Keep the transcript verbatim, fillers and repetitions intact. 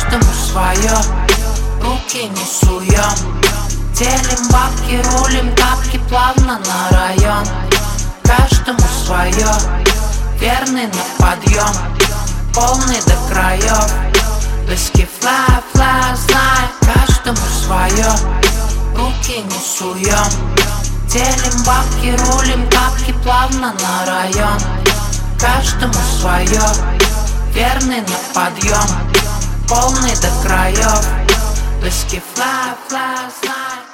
каждому свое, руки не суем. Делим бабки, рулим тапки плавно на район. Каждому свое, верный на подъем, полный до краев. Виски флай, флай, знай, каждому свое, руки не суем. Делим бабки, рулим тапки плавно на район. Каждому свое, верный на подъем, полный до краев. Виски флай, флай, знай.